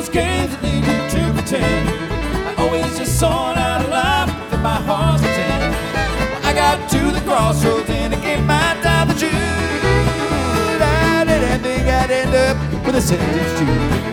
those games that lead you to pretend. I always just sought out a love that my heart's content. Well, I got to the crossroads and I gave my time to you. I didn't think I'd end up with a sentence too.